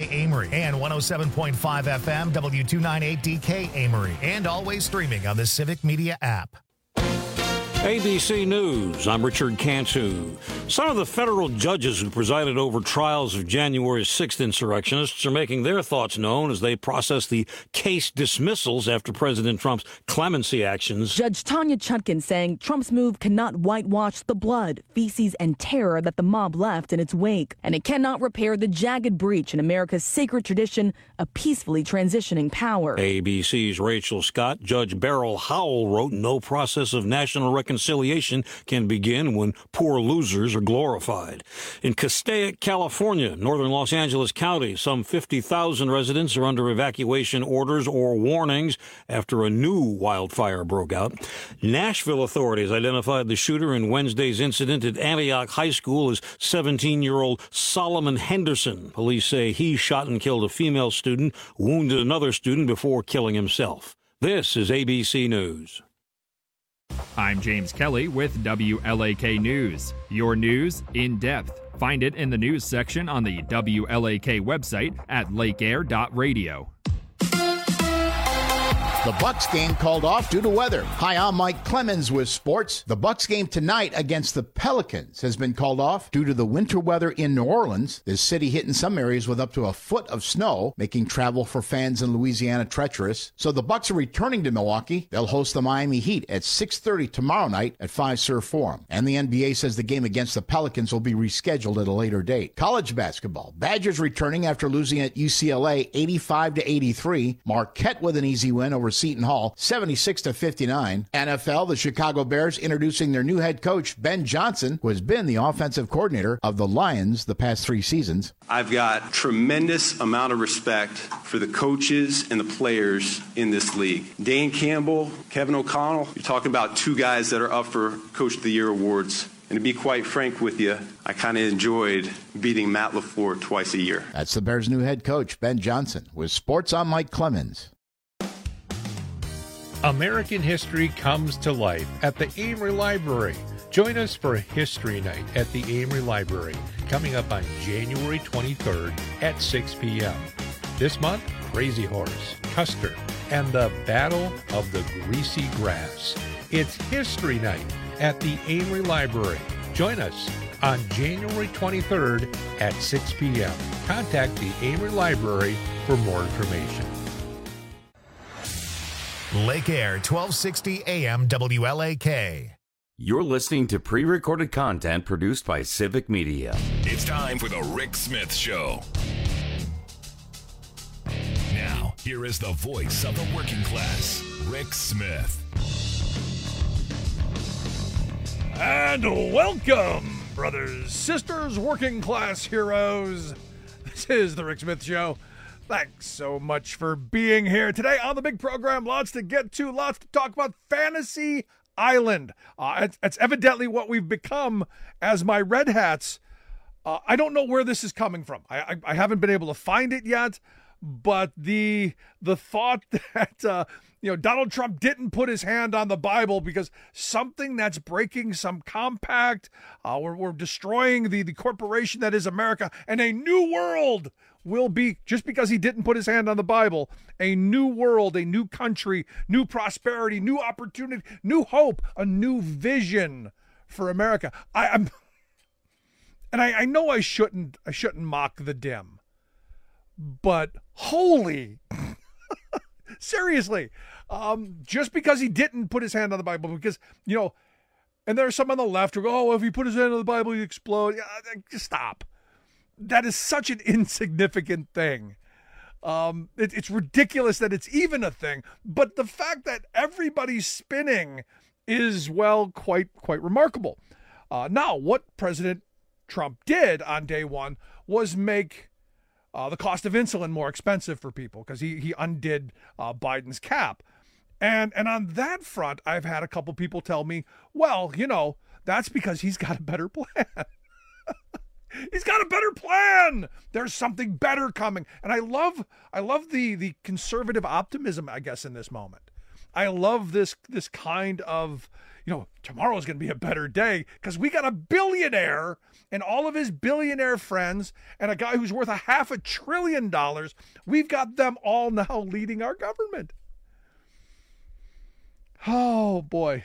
Amory and 107.5 FM W298DK Amory, and always streaming on the Civic Media app. ABC News, I'm Richard Cantu. Some of the federal judges who presided over trials of January 6th insurrectionists are making their thoughts known as they process the case dismissals after President Trump's clemency actions. Judge Tanya Chutkan saying Trump's move cannot whitewash the blood, feces, and terror that the mob left in its wake, and it cannot repair the jagged breach in America's sacred tradition of peacefully transitioning power. ABC's Rachel Scott, Judge Beryl Howell wrote, no process of national reconciliation can begin when poor losers are glorified. In Castaic, California, northern Los Angeles County, some 50,000 residents are under evacuation orders or warnings after a new wildfire broke out. Nashville authorities identified the shooter in Wednesday's incident at Antioch High School as 17-year-old Solomon Henderson. Police say he shot and killed a female student, wounded another student before killing himself. This is ABC News. I'm James Kelly with WLAK News. Your news in depth. Find it in the news section on the WLAK website at lakeair.radio. The Bucks game called off due to weather. Hi, I'm Mike Clemens with sports. The Bucks game tonight against the Pelicans has been called off due to the winter weather in New Orleans. The city hit in some areas with up to a foot of snow, making travel for fans in Louisiana treacherous. So the Bucks are returning to Milwaukee. They'll host the Miami Heat at 6:30 tomorrow night at Fiserv Forum. And the NBA says the game against the Pelicans will be rescheduled at a later date. College basketball. Badgers returning after losing at UCLA 85-83. Marquette with an easy win over Seton Hall, 76-59. NFL, the Chicago Bears introducing their new head coach, Ben Johnson, who has been the offensive coordinator of the Lions the past 3 seasons. I've got tremendous amount of respect for the coaches and the players in this league. Dan Campbell, Kevin O'Connell, you're talking about 2 guys that are up for Coach of the Year awards. And to be quite frank with you, I kind of enjoyed beating Matt LaFleur twice a year. That's the Bears' new head coach, Ben Johnson. With sports, I'm Mike Clemens. American history comes to life at the Amory Library. Join us for History Night at the Amory Library, coming up on January 23rd at 6 p.m. This month, Crazy Horse, Custer, and the Battle of the Greasy Grass. It's History Night at the Amory Library. Join us on January 23rd at 6 p.m. Contact the Amory Library for more information. Lake Air, 1260 AM WLAK. You're listening to pre-recorded content produced by Civic Media. It's time for the Rick Smith Show. Now, here is the voice of the working class, Rick Smith. And welcome, brothers, sisters, working class heroes. This is the Rick Smith Show. Thanks so much for being here today on the big program. Lots to get to, lots to talk about. Fantasy Island. It's evidently what we've become as my red hats. I don't know where this is coming from. I haven't been able to find it yet, but the thought that Donald Trump didn't put his hand on the Bible because something that's breaking some compact, we're destroying the corporation that is America, and a new world will be, just because he didn't put his hand on the Bible, a new world, a new country, new prosperity, new opportunity, new hope, a new vision for America. I know I shouldn't mock the dim, but holy, seriously, just because he didn't put his hand on the Bible, because, and there's some on the left who go, oh, if he put his hand on the Bible, he explode. Yeah, just stop. That is such an insignificant thing. It's ridiculous that it's even a thing, but the fact that everybody's spinning is, well, quite remarkable. Now, what President Trump did on day one was make the cost of insulin more expensive for people, because he undid Biden's cap. And on that front, I've had a couple people tell me, well, that's because he's got a better plan. He's got a better plan. There's something better coming. And I love the conservative optimism, I guess, in this moment. I love this kind of, tomorrow's going to be a better day because we got a billionaire and all of his billionaire friends and a guy who's worth $500 billion. We've got them all now leading our government. Oh boy.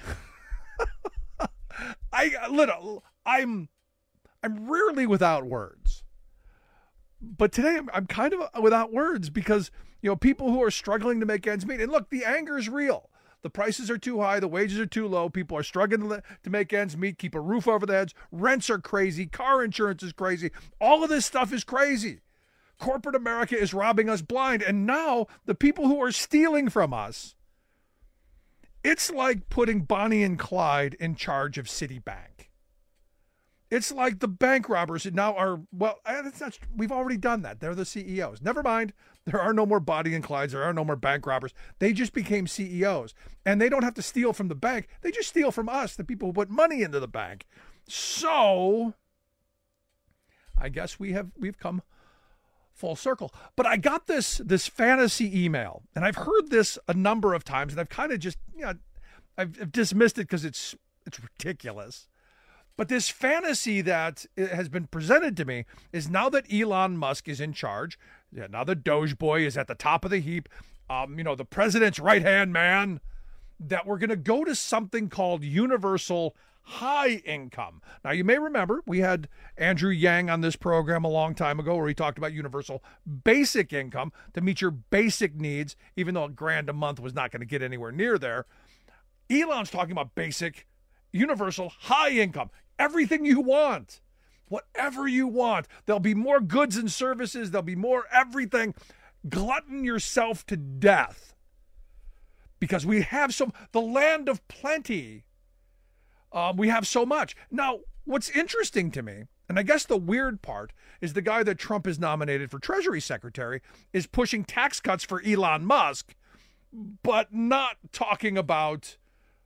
I'm rarely without words. But today I'm kind of without words because, people who are struggling to make ends meet. And look, the anger is real. The prices are too high. The wages are too low. People are struggling to make ends meet, keep a roof over their heads. Rents are crazy. Car insurance is crazy. All of this stuff is crazy. Corporate America is robbing us blind. And now the people who are stealing from us, it's like putting Bonnie and Clyde in charge of Citibank. It's like the bank robbers now are, we've already done that. They're the CEOs. Never mind. There are no more Bonnie and Clydes. There are no more bank robbers. They just became CEOs. And they don't have to steal from the bank. They just steal from us, the people who put money into the bank. So I guess we've come full circle. But I got this fantasy email, and I've heard this a number of times, and I've kind of just, I've dismissed it because it's ridiculous. But this fantasy that has been presented to me is now that Elon Musk is in charge, now the Doge boy is at the top of the heap, the president's right-hand man, that we're going to go to something called universal high income. Now, you may remember we had Andrew Yang on this program a long time ago where he talked about universal basic income to meet your basic needs, even though $1,000 a month was not going to get anywhere near there. Elon's talking about basic, universal high income. Everything you want, whatever you want. There'll be more goods and services. There'll be more everything. Glutton yourself to death because we have the land of plenty. We have so much. Now, what's interesting to me, and I guess the weird part, is the guy that Trump has nominated for Treasury Secretary is pushing tax cuts for Elon Musk, but not talking about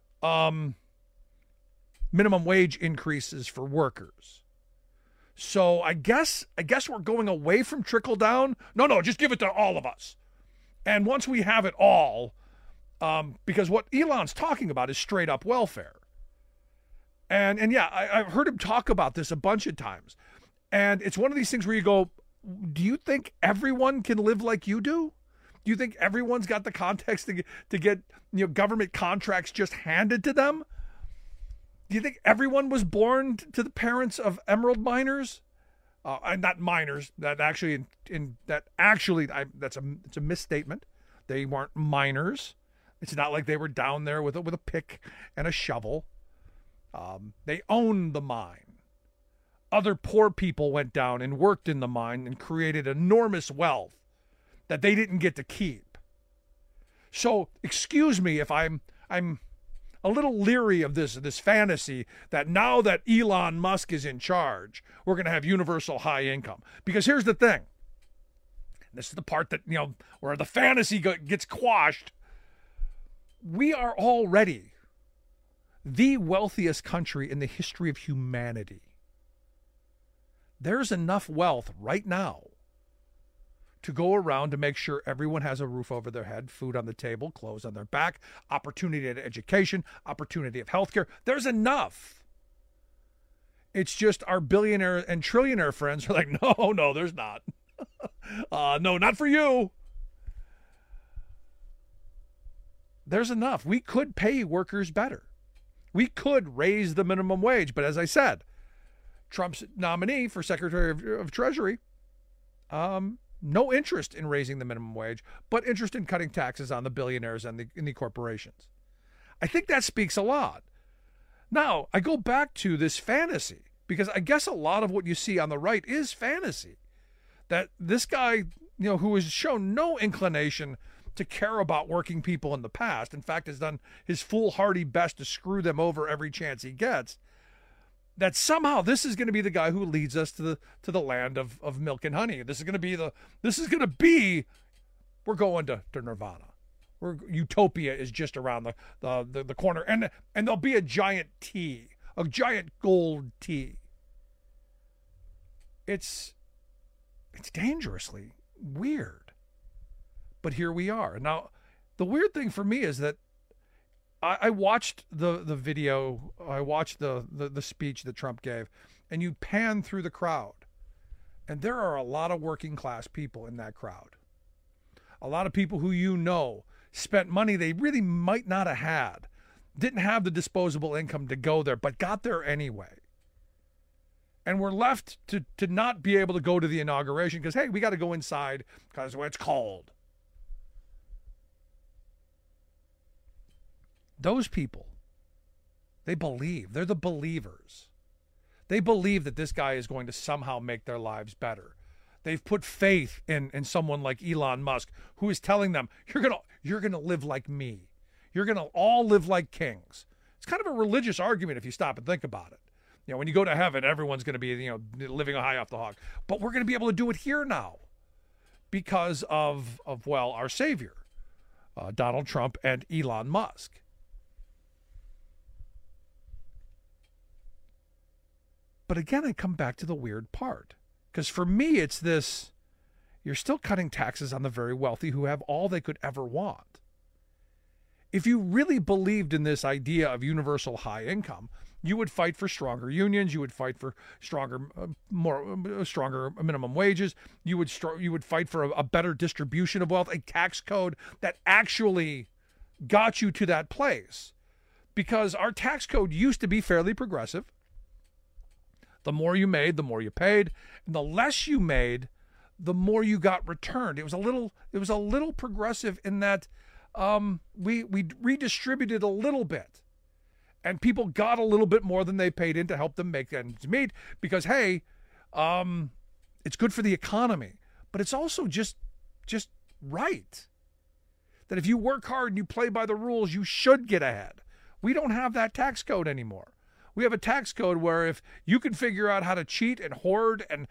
minimum wage increases for workers. So I guess we're going away from trickle down. No, just give it to all of us. And once we have it all, because what Elon's talking about is straight up welfare. And yeah, I've heard him talk about this a bunch of times. And it's one of these things where you go, do you think everyone can live like you do? Do you think everyone's got the context to get government contracts just handed to them? Do you think everyone was born to the parents of emerald miners? Not miners. That's a misstatement. They weren't miners. It's not like they were down there with a pick and a shovel. They owned the mine. Other poor people went down and worked in the mine and created enormous wealth that they didn't get to keep. So, excuse me if I'm a little leery of this fantasy that now that Elon Musk is in charge, we're going to have universal high income. Because here's the thing. This is the part that, where the fantasy gets quashed. We are already the wealthiest country in the history of humanity. There's enough wealth right now to go around to make sure everyone has a roof over their head, food on the table, clothes on their back, opportunity to education, opportunity of healthcare. There's enough. It's just our billionaire and trillionaire friends are like, no, there's not. No, not for you. There's enough. We could pay workers better. We could raise the minimum wage. But as I said, Trump's nominee for Secretary of Treasury, no interest in raising the minimum wage, but interest in cutting taxes on the billionaires and the corporations. I think that speaks a lot. Now, I go back to this fantasy, because I guess a lot of what you see on the right is fantasy. That this guy, who has shown no inclination to care about working people in the past, in fact, has done his foolhardy best to screw them over every chance he gets, that somehow this is going to be the guy who leads us to the land of milk and honey. This is going to be we're going to Nirvana. Utopia is just around the corner, and there'll be a giant T, a giant gold T. It's dangerously weird, but here we are. Now, the weird thing for me is that I watched the video. I watched the speech that Trump gave, and you pan through the crowd, and there are a lot of working class people in that crowd. A lot of people who spent money they really might not have had, didn't have the disposable income to go there, but got there anyway. And we're left to not be able to go to the inauguration because, hey, we got to go inside because it's cold. Those people, they believe. They're the believers. They believe that this guy is going to somehow make their lives better. They've put faith in someone like Elon Musk, who is telling them, you're gonna live like me. You're gonna all live like kings. It's kind of a religious argument if you stop and think about it. When you go to heaven, everyone's going to be, living high off the hog. But we're going to be able to do it here now because of our savior, Donald Trump and Elon Musk. But again, I come back to the weird part. Because for me, it's this, you're still cutting taxes on the very wealthy who have all they could ever want. If you really believed in this idea of universal high income, you would fight for stronger unions. You would fight for stronger minimum wages. You would fight for a better distribution of wealth, a tax code that actually got you to that place. Because our tax code used to be fairly progressive. The more you made, the more you paid, and the less you made, the more you got returned. It was a little progressive in that we redistributed a little bit, and people got a little bit more than they paid in to help them make ends meet. Because hey, it's good for the economy, but it's also just right that if you work hard and you play by the rules, you should get ahead. We don't have that tax code anymore. We have a tax code where if you can figure out how to cheat and hoard and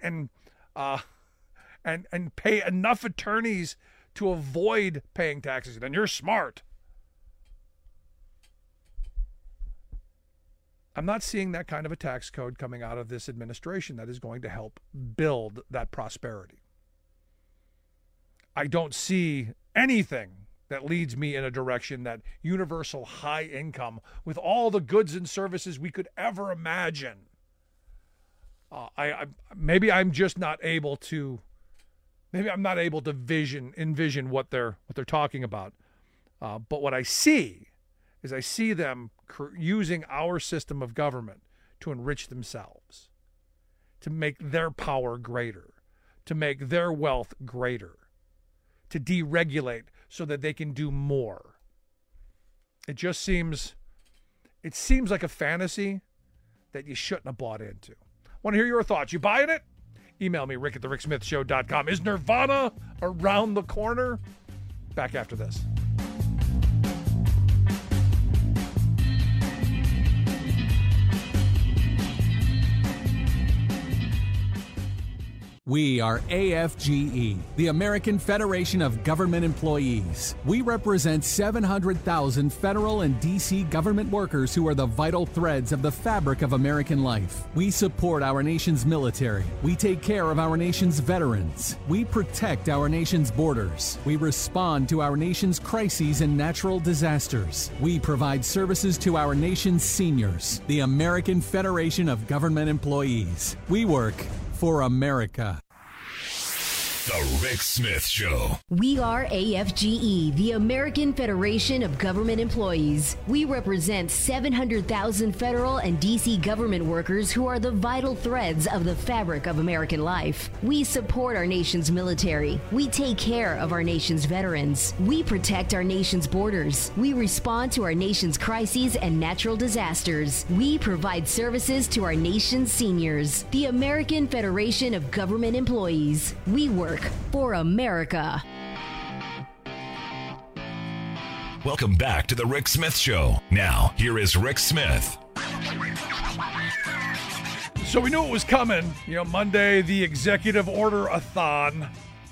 pay enough attorneys to avoid paying taxes, then you're smart. I'm not seeing that kind of a tax code coming out of this administration that is going to help build that prosperity. I don't see anything that leads me in a direction that universal high income with all the goods and services we could ever imagine. Maybe I'm not able to envision what they're talking about. But what I see is them using our system of government to enrich themselves, to make their power greater, to make their wealth greater, to deregulate so that they can do more. It seems like a fantasy that you shouldn't have bought into. Want to hear your thoughts? You buying it? Email me, rick@thericksmithshow.com. Is Nirvana around the corner? Back after this. We are AFGE, the American Federation of Government Employees. We represent 700,000 federal and D.C. government workers who are the vital threads of the fabric of American life. We support our nation's military. We take care of our nation's veterans. We protect our nation's borders. We respond to our nation's crises and natural disasters. We provide services to our nation's seniors. The American Federation of Government Employees. We work for America. The Rick Smith Show. We are AFGE, the American Federation of Government Employees. We represent 700,000 federal and D.C. government workers who are the vital threads of the fabric of American life. We support our nation's military. We take care of our nation's veterans. We protect our nation's borders. We respond to our nation's crises and natural disasters. We provide services to our nation's seniors. The American Federation of Government Employees. We work for America. Welcome back to the Rick Smith Show. Now, here is Rick Smith. So we knew it was coming. Monday, the executive order-a-thon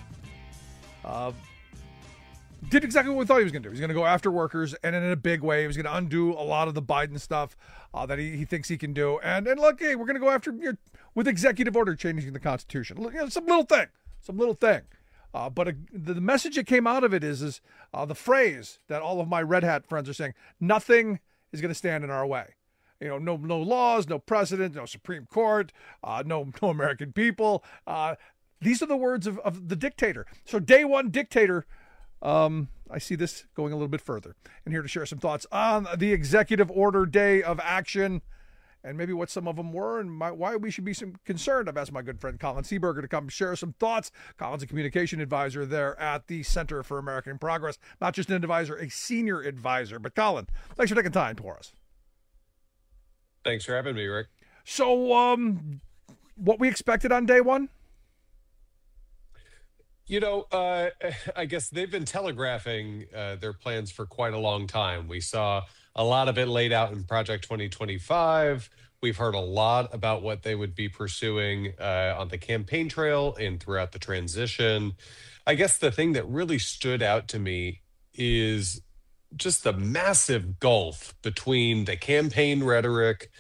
did exactly what we thought he was going to do. He's going to go after workers, and in a big way. He was going to undo a lot of the Biden stuff that he thinks he can do. And look, hey, we're going to go after with executive order changing the Constitution. Look, some little thing. But the message that came out of it is the phrase that all of my red hat friends are saying: nothing is going to stand in our way. No laws, no precedent, no Supreme Court, no American people. These are the words of the dictator. So day one dictator. I see this going a little bit further. And here to share some thoughts on the executive order day of action and maybe what some of them were and why we should be concerned. I've asked my good friend Colin Seaberger to come share some thoughts. Colin's a communication advisor there at the Center for American Progress. Not just an advisor, a senior advisor. But Colin, thanks for taking time for us. Thanks for having me, Rick. So what we expected on day one? I guess they've been telegraphing their plans for quite a long time. We saw a lot of it laid out in Project 2025. We've heard a lot about what they would be pursuing on the campaign trail and throughout the transition. I guess the thing that really stood out to me is just the massive gulf between the campaign rhetoric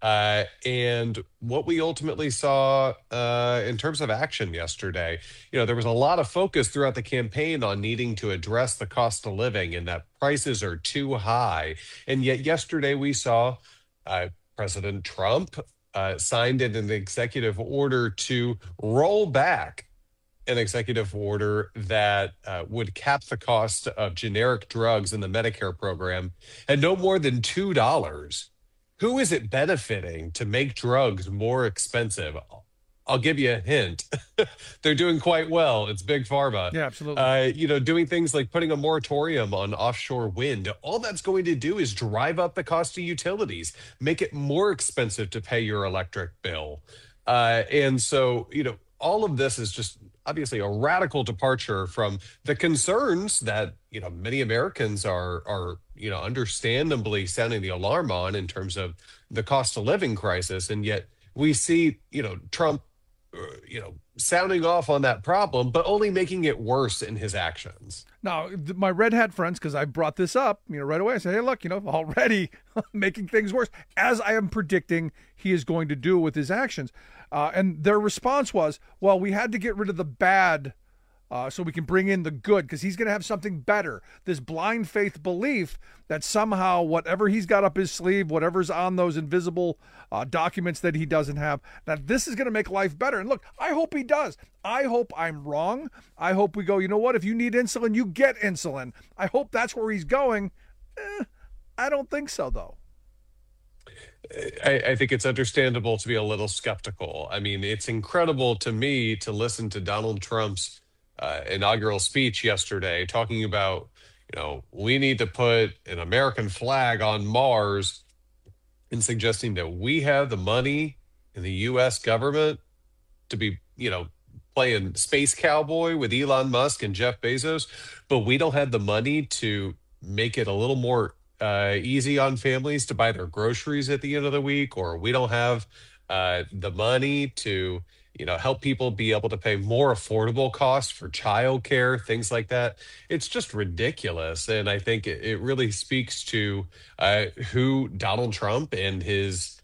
and what we ultimately saw in terms of action yesterday. There was a lot of focus throughout the campaign on needing to address the cost of living and that prices are too high. And yet yesterday we saw President Trump signed an executive order to roll back an executive order that would cap the cost of generic drugs in the Medicare program at no more than $2. Who is it benefiting to make drugs more expensive? I'll give you a hint. They're doing quite well. It's big pharma. Yeah, absolutely. Doing things like putting a moratorium on offshore wind. All that's going to do is drive up the cost of utilities, make it more expensive to pay your electric bill. And so, all of this is just obviously a radical departure from the concerns that, many Americans are understandably sounding the alarm on in terms of the cost of living crisis. And yet we see, Trump, sounding off on that problem, but only making it worse in his actions. Now, my red hat friends, because I brought this up, right away, I say, hey, look, already making things worse, as I am predicting he is going to do with his actions. And their response was, well, we had to get rid of the bad so we can bring in the good, because he's going to have something better. This blind faith belief that somehow whatever he's got up his sleeve, whatever's on those invisible documents that he doesn't have, that this is going to make life better. And look, I hope he does. I hope I'm wrong. I hope we go, you know what, if you need insulin, you get insulin. I hope that's where he's going. I don't think so, though. I think it's understandable to be a little skeptical. I mean, it's incredible to me to listen to Donald Trump's inaugural speech yesterday talking about, we need to put an American flag on Mars and suggesting that we have the money in the U.S. government to be, playing space cowboy with Elon Musk and Jeff Bezos, but we don't have the money to make it a little more easy on families to buy their groceries at the end of the week, or we don't have the money to help people be able to pay more affordable costs for childcare, things like that. It's just ridiculous. And I think it really speaks to who Donald Trump and his,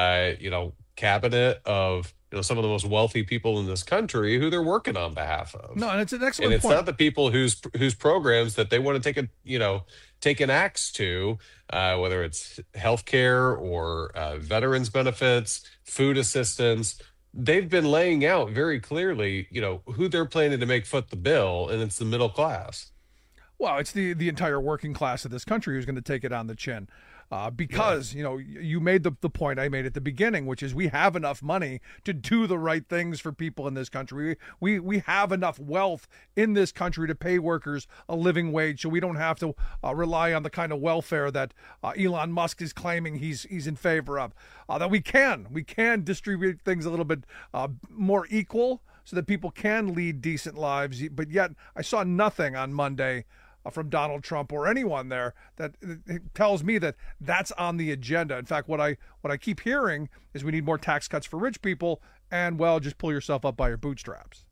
cabinet of, some of the most wealthy people in this country, who they're working on behalf of. No, and it's an excellent point. And it's not the people whose programs that they want to take an axe to, whether it's healthcare or veterans benefits, food assistance. They've been laying out very clearly, who they're planning to make foot the bill, and it's the middle class. Well, it's the entire working class of this country who's going to take it on the chin. Because, you made the point I made at the beginning, which is we have enough money to do the right things for people in this country. We have enough wealth in this country to pay workers a living wage, so we don't have to rely on the kind of welfare that Elon Musk is claiming he's in favor of. That we can distribute things a little bit more equal so that people can lead decent lives. But yet I saw nothing on Monday from Donald Trump or anyone there that tells me that that's on the agenda. In fact, what I keep hearing is we need more tax cuts for rich people, and just pull yourself up by your bootstraps.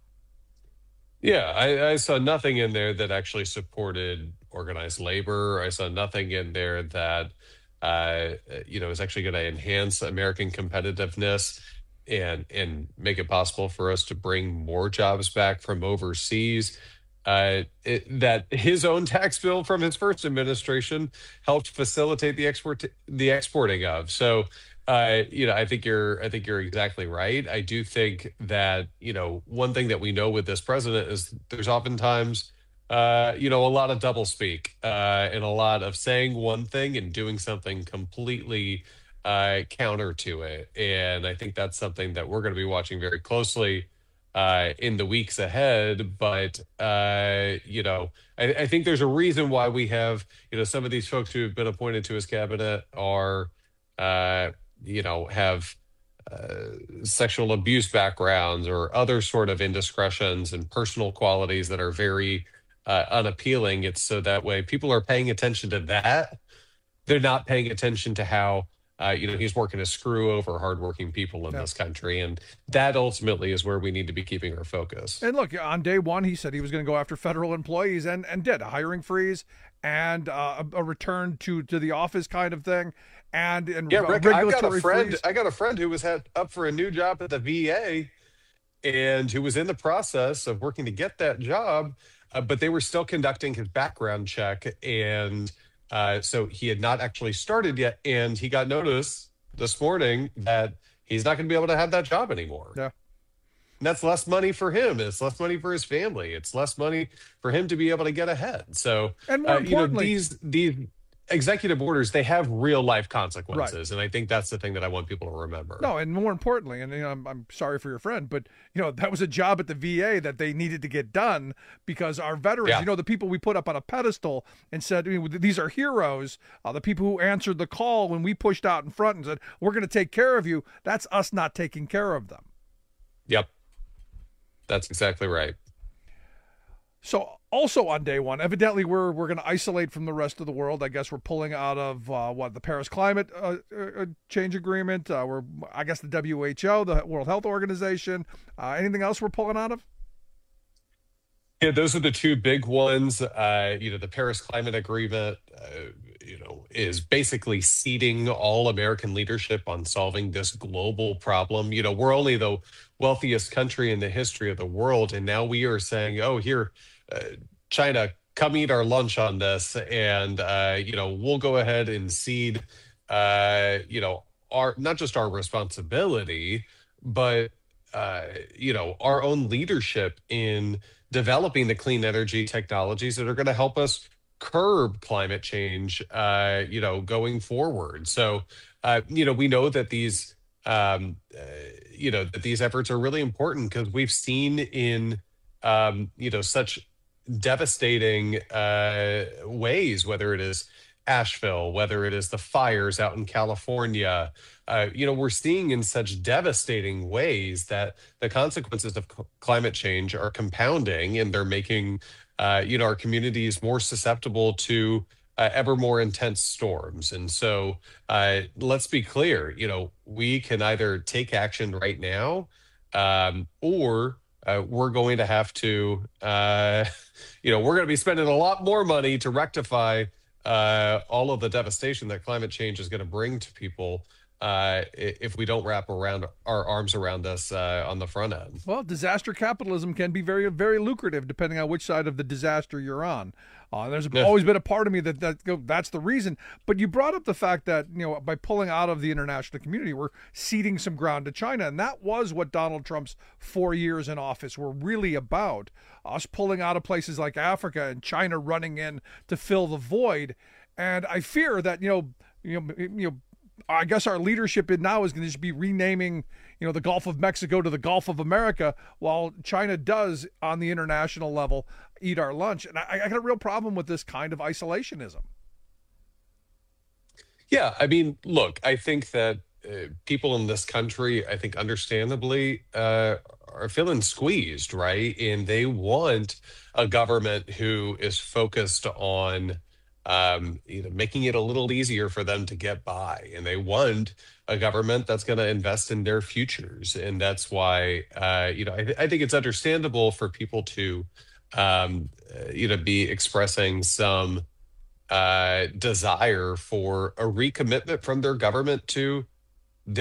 Yeah, I saw nothing in there that actually supported organized labor. I saw nothing in there that is actually going to enhance American competitiveness. and make it possible for us to bring more jobs back from overseas. That his own tax bill from his first administration helped facilitate the exporting of. So, I think you're exactly right. I do think that one thing that we know with this president is there's oftentimes a lot of doublespeak and a lot of saying one thing and doing something completely counter to it. And I think that's something that we're going to be watching very closely in the weeks ahead. But, I think there's a reason why we have, some of these folks who have been appointed to his cabinet are, have sexual abuse backgrounds or other sort of indiscretions and personal qualities that are very unappealing. It's so that way people are paying attention to that. They're not paying attention to how he's working to screw over hardworking people in this country. And that ultimately is where we need to be keeping our focus. And look, on day one, he said he was going to go after federal employees and did a hiring freeze and a return to the office kind of thing. And Rick, regulatory I got a friend who was up for a new job at the VA and who was in the process of working to get that job, but they were still conducting his background check. And so he had not actually started yet, and he got notice this morning that he's not going to be able to have that job anymore. Yeah. And that's less money for him. It's less money for his family. It's less money for him to be able to get ahead. So, and more importantly, these executive orders, they have real life consequences. Right. And I think that's the thing that I want people to remember. No, and more importantly, and I'm sorry for your friend, but that was a job at the VA that they needed to get done because our veterans, the people we put up on a pedestal and said, these are heroes, the people who answered the call when we pushed out in front and said, we're going to take care of you. That's us not taking care of them. Yep. That's exactly right. So also on day one, evidently we're going to isolate from the rest of the world. I guess we're pulling out of the Paris Climate Change Agreement. I guess the WHO, the World Health Organization. Anything else we're pulling out of? Yeah, those are the two big ones. The Paris Climate Agreement, is basically ceding all American leadership on solving this global problem. We're only the wealthiest country in the history of the world, and now we are saying, oh, here, China, come eat our lunch on this, and we'll go ahead and cede, our not just our responsibility, but our own leadership in developing the clean energy technologies that are going to help us curb climate change, going forward. So, we know that these, that these efforts are really important because we've seen in, such devastating ways, whether it is Asheville, whether it is the fires out in California, we're seeing in such devastating ways that the consequences of climate change are compounding, and they're making, our communities more susceptible to ever more intense storms. And so let's be clear, we can either take action right now or we're going to have to, we're going to be spending a lot more money to rectify all of the devastation that climate change is going to bring to people if we don't wrap around our arms around us on the front end. Well, disaster capitalism can be very, very lucrative depending on which side of the disaster you're on. There's always been a part of me that's the reason. But you brought up the fact that, by pulling out of the international community, we're ceding some ground to China. And that was what Donald Trump's 4 years in office were really about. Us pulling out of places like Africa and China running in to fill the void. And I fear that, I guess our leadership now is going to just be renaming, the Gulf of Mexico to the Gulf of America, while China does on the international level eat our lunch. And I got a real problem with this kind of isolationism. Yeah, I mean, look, I think that people in this country, I think understandably, are feeling squeezed, right? And they want a government who is focused on making it a little easier for them to get by. And they want a government that's going to invest in their futures. And that's why, I think it's understandable for people to, be expressing some desire for a recommitment from their government to their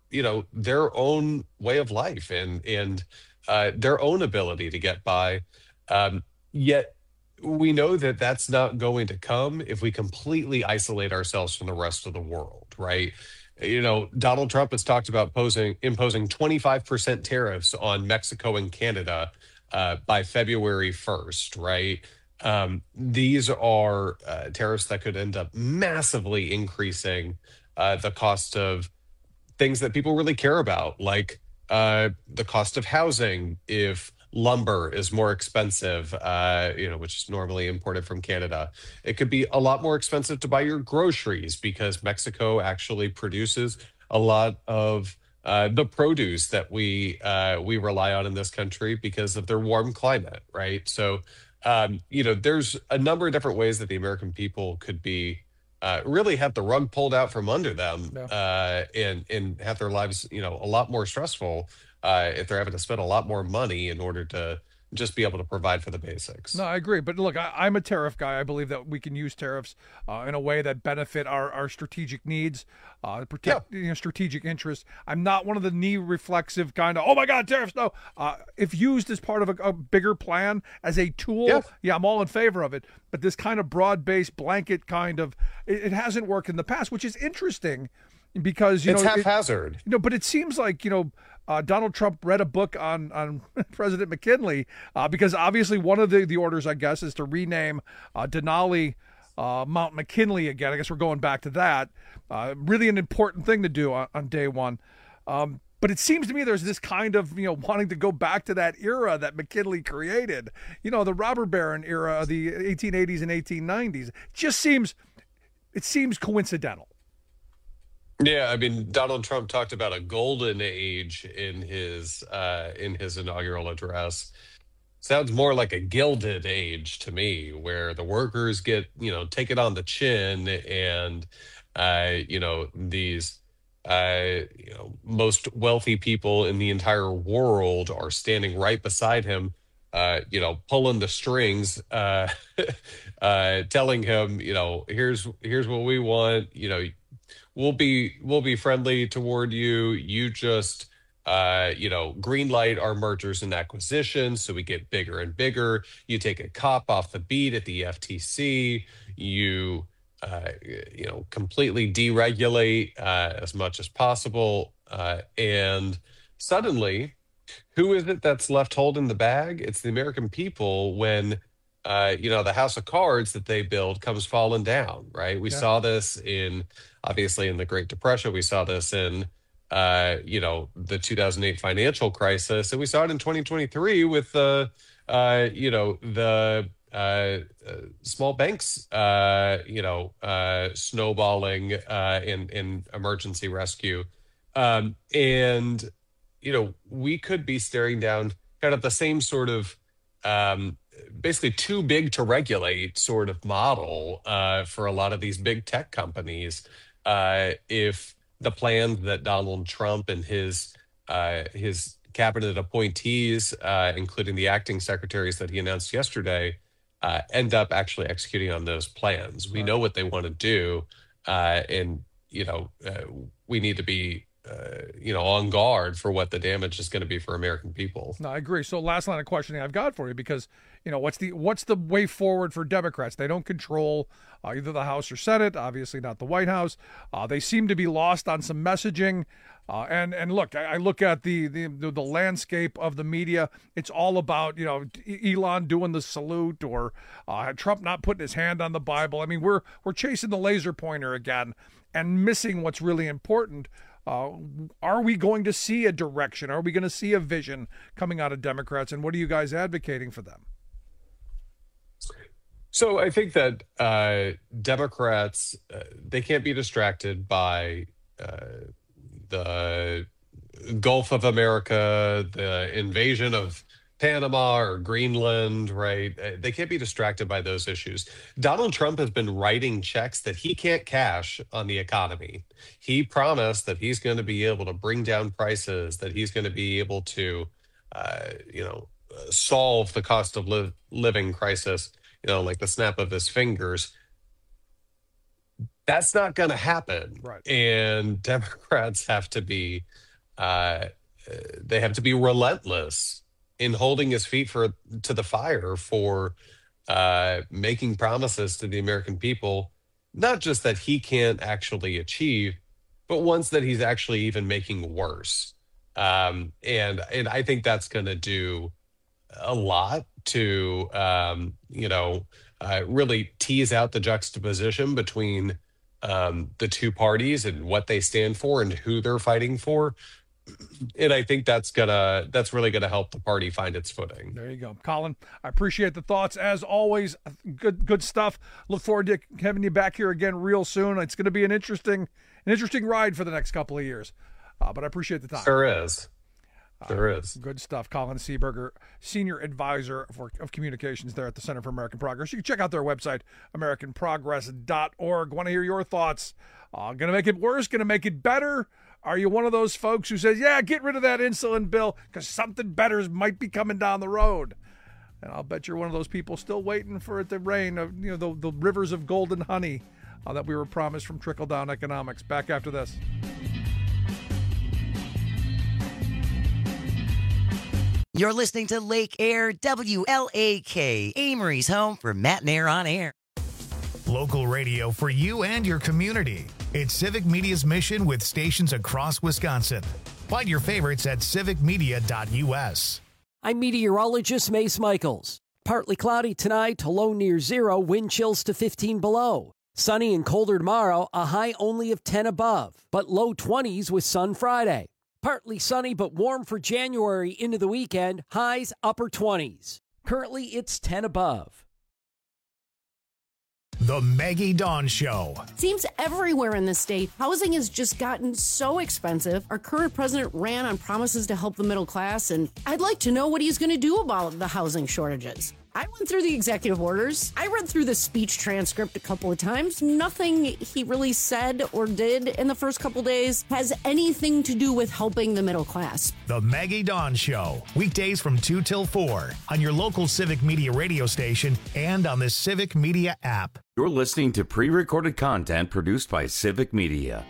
their own way of life and their own ability to get by. Yet we know that that's not going to come if we completely isolate ourselves from the rest of the world, right? Donald Trump has talked about imposing 25% tariffs on Mexico and Canada by February 1st, right? These are tariffs that could end up massively increasing the cost of things that people really care about, like the cost of housing if lumber is more expensive, which is normally imported from Canada. It could be a lot more expensive to buy your groceries because Mexico actually produces a lot of the produce that we rely on in this country because of their warm climate, right? So, there's a number of different ways that the American people could be really have the rug pulled out from under them and have their lives, a lot more stressful if they're having to spend a lot more money in order to just be able to provide for the basics. No, I agree. But look, I'm a tariff guy. I believe that we can use tariffs in a way that benefit our strategic needs, protect strategic interests. I'm not one of the knee reflexive kind of, oh my God, tariffs. No, if used as part of a bigger plan, as a tool, I'm all in favor of it. But this kind of broad-based blanket kind of, it hasn't worked in the past, which is interesting because, it's haphazard. But it seems like, Donald Trump read a book on President McKinley because obviously one of the orders, I guess, is to rename Denali Mount McKinley again. I guess we're going back to that. Really an important thing to do on day one. But it seems to me there's this kind of, wanting to go back to that era that McKinley created, the robber baron era of the 1880s and 1890s. It seems coincidental. Yeah, I mean, Donald Trump talked about a golden age in his inaugural address. Sounds more like a gilded age to me, where the workers get, take it on the chin, and these most wealthy people in the entire world are standing right beside him, pulling the strings, telling him, here's what we want, We'll be friendly toward you. You just, green light our mergers and acquisitions so we get bigger and bigger. You take a cop off the beat at the FTC. You, completely deregulate as much as possible. And suddenly, who is it that's left holding the bag? It's the American people when the house of cards that they build comes falling down, right? We saw this obviously in the Great Depression. We saw this in, the 2008 financial crisis. And we saw it in 2023 with the small banks, snowballing in emergency rescue. And, we could be staring down kind of the same sort of, basically too big to regulate sort of model for a lot of these big tech companies if the plans that Donald Trump and his cabinet appointees, including the acting secretaries that he announced yesterday, end up actually executing on those plans. We know what they want to do, and we need to be on guard for what the damage is going to be for American people. No, I agree. So last line of questioning I've got for you, because, what's the way forward for Democrats? They don't control either the House or Senate, obviously not the White House. They seem to be lost on some messaging. And look, I look at the landscape of the media. It's all about, Elon doing the salute or Trump not putting his hand on the Bible. I mean, we're chasing the laser pointer again and missing what's really important. Are we going to see a direction? Are we going to see a vision coming out of Democrats? And what are you guys advocating for them? So I think that Democrats, they can't be distracted by the Gulf of America, the invasion of Panama or Greenland, right? They can't be distracted by those issues. Donald Trump has been writing checks that he can't cash on the economy. He promised that he's going to be able to bring down prices, that he's going to be able to, solve the cost of living crisis, like the snap of his fingers. That's not going to happen. Right. And Democrats have to be, they have to be relentless in holding his feet to the fire for making promises to the American people, not just that he can't actually achieve, but ones that he's actually even making worse. And I think that's going to do a lot to, really tease out the juxtaposition between the two parties and what they stand for and who they're fighting for. And I think that's really gonna help the party find its footing. There you go, Colin. I appreciate the thoughts as always. Good stuff. Look forward to having you back here again real soon. It's going to be an interesting ride for the next couple of years. But I appreciate the time. Sure is. Good stuff. Colin Seeberger, Senior Advisor of Communications there at the Center for American Progress. You can check out their website, AmericanProgress.org. Want to hear your thoughts? Going to make it worse? Going to make it better? Are you one of those folks who says, yeah, get rid of that insulin bill because something better might be coming down the road? And I'll bet you're one of those people still waiting for it to rain, the rivers of golden honey that we were promised from trickle-down economics. Back after this. You're listening to Lake Air, WLAK, Amory's home for Matt and Air on Air. Local radio for you and your community. It's Civic Media's mission with stations across Wisconsin. Find your favorites at civicmedia.us. I'm meteorologist Mace Michaels. Partly cloudy tonight to low near zero, wind chills to 15 below. Sunny and colder tomorrow, a high only of 10 above, but low 20s with sun Friday. Partly sunny but warm for January into the weekend, highs upper 20s. Currently, it's 10 above. The Maggie Dawn Show. Seems everywhere in the state, housing has just gotten so expensive. Our current president ran on promises to help the middle class, and I'd like to know what he's going to do about the housing shortages. I went through the executive orders. I read through the speech transcript a couple of times. Nothing he really said or did in the first couple days has anything to do with helping the middle class. The Maggie Dawn Show. Weekdays from 2 till 4 on your local Civic Media radio station and on the Civic Media app. You're listening to pre-recorded content produced by Civic Media.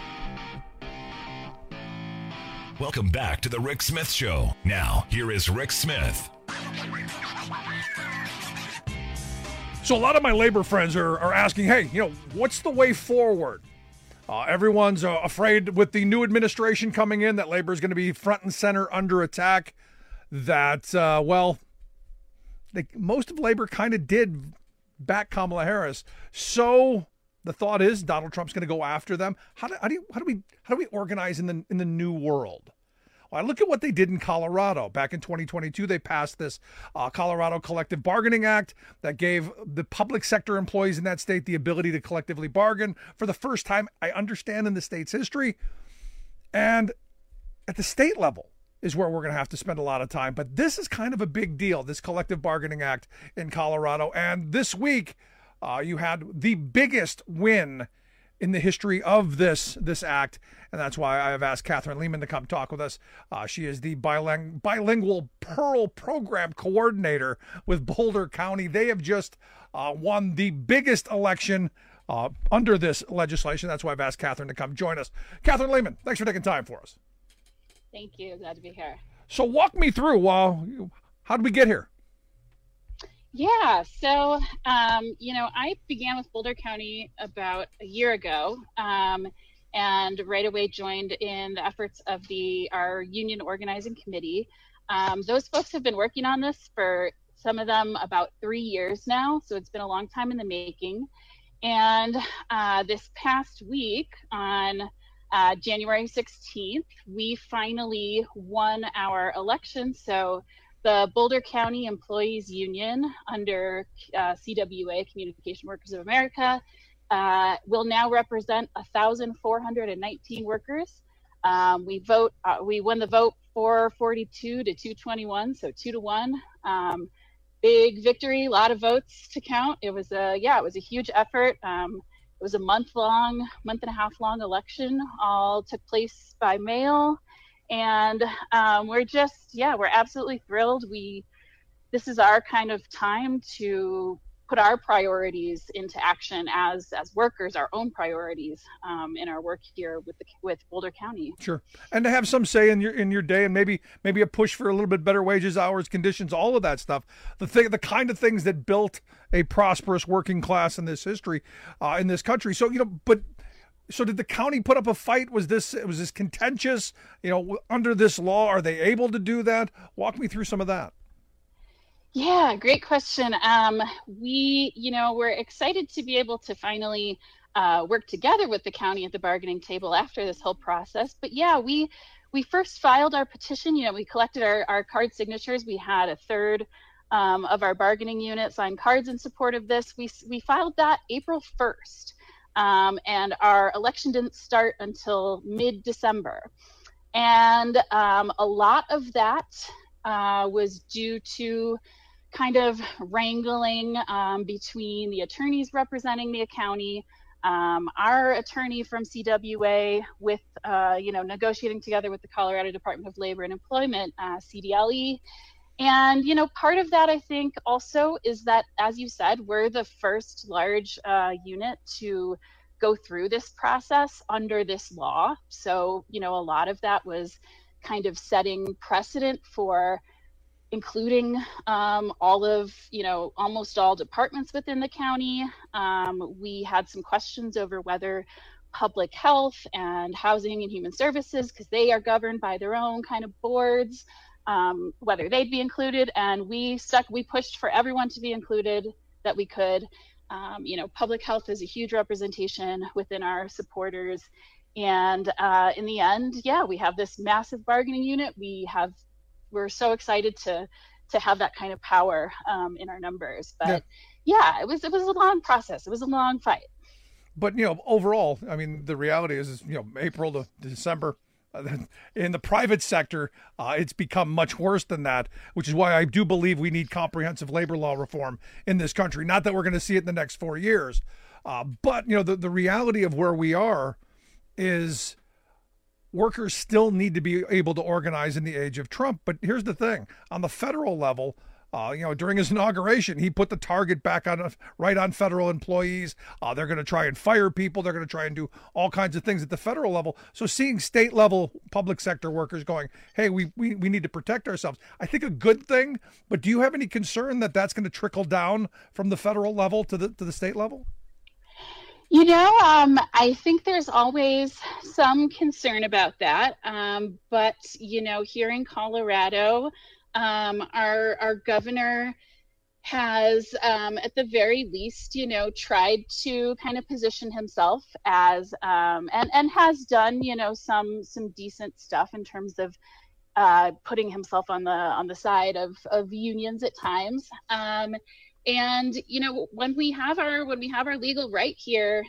Welcome back to the Rick Smith Show. Now, here is Rick Smith. So a lot of my labor friends are asking, hey, what's the way forward? Everyone's afraid with the new administration coming in that labor is going to be front and center under attack. That, most of labor kind of did back Kamala Harris. So the thought is Donald Trump's going to go after them. How do we organize in the new world? Well, I look at what they did in Colorado. Back in 2022, they passed this Colorado Collective Bargaining Act that gave the public sector employees in that state the ability to collectively bargain for the first time, I understand, in the state's history. And at the state level is where we're going to have to spend a lot of time. But this is kind of a big deal, this Collective Bargaining Act in Colorado. And this week, you had the biggest win in the history of this act, and that's why I have asked Catherine Lehman to come talk with us. She is the bilingual Pearl Program Coordinator with Boulder County. They have just won the biggest election under this legislation. That's why I've asked Catherine to come join us. Catherine Lehman, thanks for taking time for us. Thank you. Glad to be here. So walk me through, how did we get here? Yeah, so, I began with Boulder County about a year ago, and right away joined in the efforts of our union organizing committee. Those folks have been working on this for some of them about 3 years now, so it's been a long time in the making. And this past week on January 16th, we finally won our election. So the Boulder County Employees Union under CWA, Communication Workers of America, will now represent 1,419 workers. We won the vote 442 to 221, so 2-1. Big victory, a lot of votes to count. It was a huge effort. It was a month and a half long election. All took place by mail. And we're absolutely thrilled. This is our kind of time to put our priorities into action as workers, our own priorities in our work here with Boulder County. Sure, and to have some say in your day, and maybe a push for a little bit better wages, hours, conditions, all of that stuff. The kind of things that built a prosperous working class in this history, in this country. So So did the county put up a fight? Was this contentious? Under this law, are they able to do that? Walk me through some of that. Yeah, great question. We're excited to be able to finally work together with the county at the bargaining table after this whole process. But yeah, we first filed our petition. We collected our card signatures. We had a third of our bargaining unit sign cards in support of this. We filed that April 1st, and our election didn't start until mid-December. And a lot of that was due to kind of wrangling between the attorneys representing the county, our attorney from CWA, with negotiating together with the Colorado Department of Labor and Employment, CDLE. And part of that, I think, also is that, as you said, we're the first large unit to go through this process under this law. So a lot of that was kind of setting precedent for including almost all departments within the county. We had some questions over whether public health and housing and human services, because they are governed by their own kind of boards, whether they'd be included. And we pushed for everyone to be included that we could. Public health is a huge representation within our supporters. And in the end, we have this massive bargaining unit. We're so excited to have that kind of power in our numbers. But it was a long process. It was a long fight. But overall, I mean, the reality is April to December. In the private sector, it's become much worse than that, which is why I do believe we need comprehensive labor law reform in this country. Not that we're going to see it in the next 4 years, but the reality of where we are is workers still need to be able to organize in the age of Trump. But here's the thing: on the federal level, during his inauguration, he put the target back right on federal employees. They're going to try and fire people. They're going to try and do all kinds of things at the federal level. So seeing state level public sector workers going, hey, we need to protect ourselves, I think a good thing. But do you have any concern that that's going to trickle down from the federal level to the state level? I think there's always some concern about that. But here in Colorado, our governor has, at the very least, tried to kind of position himself as, and has done, some decent stuff in terms of putting himself on the side of unions at times. And when we have our legal right here,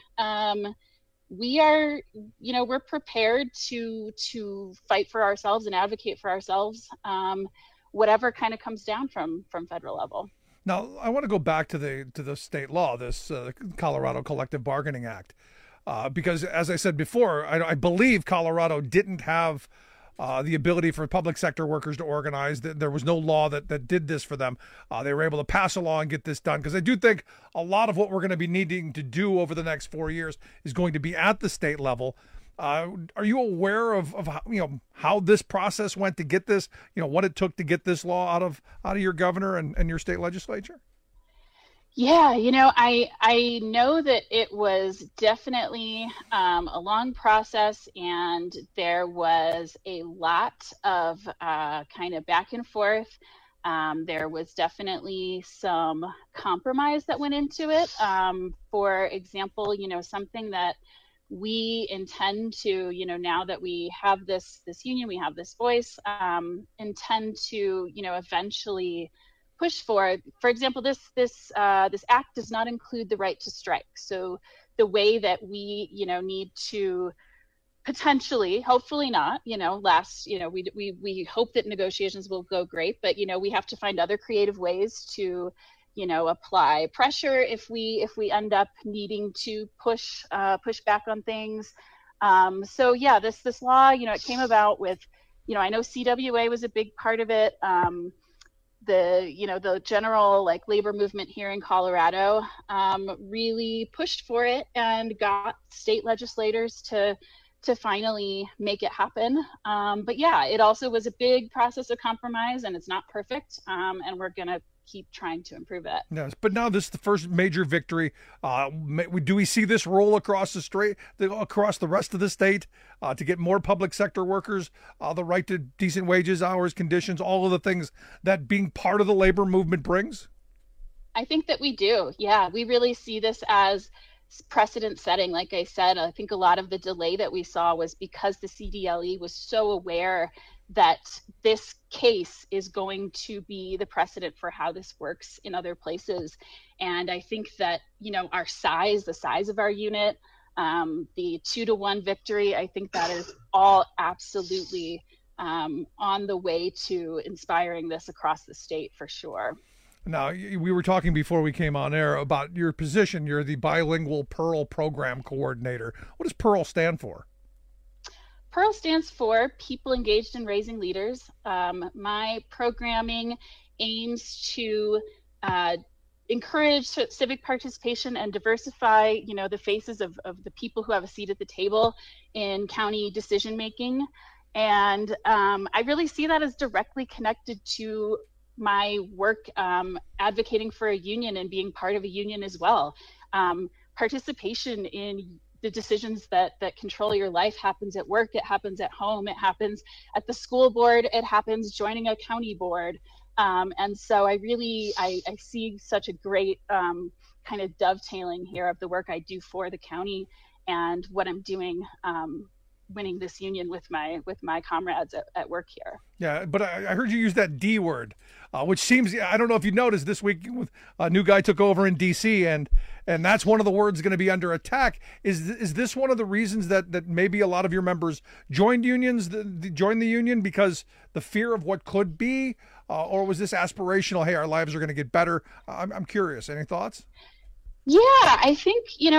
we are, we're prepared to fight for ourselves and advocate for ourselves, whatever kind of comes down from federal level. Now, I want to go back to the state law, this Colorado Collective Bargaining Act, because as I said before, I believe Colorado didn't have the ability for public sector workers to organize. There was no law that did this for them. They were able to pass a law and get this done, because I do think a lot of what we're going to be needing to do over the next 4 years is going to be at the state level. Are you aware of how this process went to get this, what it took to get this law out of your governor and your state legislature? Yeah, I know that it was definitely a long process, and there was a lot of kind of back and forth. There was definitely some compromise that went into it. For example, something that we intend to, now that we have this union, we have this voice, intend to, eventually push for example, this act does not include the right to strike. So the way that we, need to potentially, hopefully not, we hope that negotiations will go great, but, we have to find other creative ways to, apply pressure if we end up needing to push back on things. So yeah, this law, it came about with, I know CWA was a big part of it. the general like labor movement here in Colorado really pushed for it and got state legislators to finally make it happen. But yeah, it also was a big process of compromise, and it's not perfect. And we're going to keep trying to improve it. Yes, but now this is the first major victory. Do we see this roll across across the rest of the state to get more public sector workers the right to decent wages, hours, conditions, all of the things that being part of the labor movement brings? I think that we do. Yeah, we really see this as precedent setting. Like I said, I think a lot of the delay that we saw was because the CDLE was so aware that this case is going to be the precedent for how this works in other places. And I think that, our size, the size of our unit, the 2-to-1 victory, I think that is all absolutely on the way to inspiring this across the state for sure. Now, we were talking before we came on air about your position. You're the Bilingual Pearl Program Coordinator. What does Pearl stand for? Pearl stands for People Engaged in Raising Leaders. My programming aims to encourage civic participation and diversify, the faces of the people who have a seat at the table in county decision making. And I really see that as directly connected to my work advocating for a union and being part of a union as well. Participation in the decisions that control your life happens at work, it happens at home, it happens at the school board, it happens joining a county board. And so I see such a great kind of dovetailing here of the work I do for the county and what I'm doing winning this union with my comrades at work here. Yeah, but I heard you use that D word, which seems, I don't know if you noticed this week, a new guy took over in DC, and that's one of the words going to be under attack. Is this one of the reasons that maybe a lot of your members joined unions, joined the union because the fear of what could be, or was this aspirational, hey, our lives are going to get better? I'm curious. Any thoughts? Yeah, I think in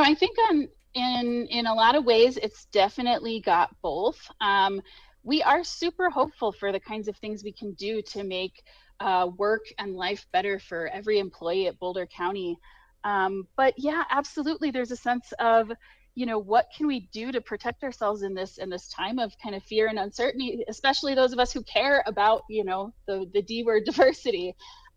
a lot of ways, it's definitely got both. We are super hopeful for the kinds of things we can do to make work and life better for every employee at Boulder County. But yeah, absolutely, there's a sense of, what can we do to protect ourselves in this time of kind of fear and uncertainty, especially those of us who care about, the D word, diversity.